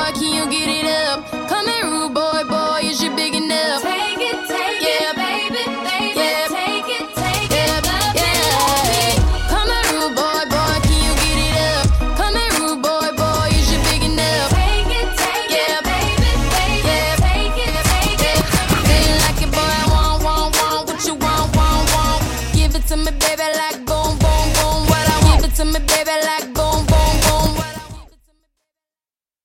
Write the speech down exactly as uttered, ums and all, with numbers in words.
boy, can you get it up? Come here, rude boy, boy, is you big enough? Take it, take Yeah. it, baby, baby. Yeah. Take it, take Yeah, it, love me, yeah. love me. Come here, rude boy, boy, can you get it up? Come here, rude boy, boy, is you big enough? Take it, take Yeah. it, baby, baby. Yeah. Take it, take it, Feel like it, boy, I want, want, want what you want, want, want. Give it to me, baby.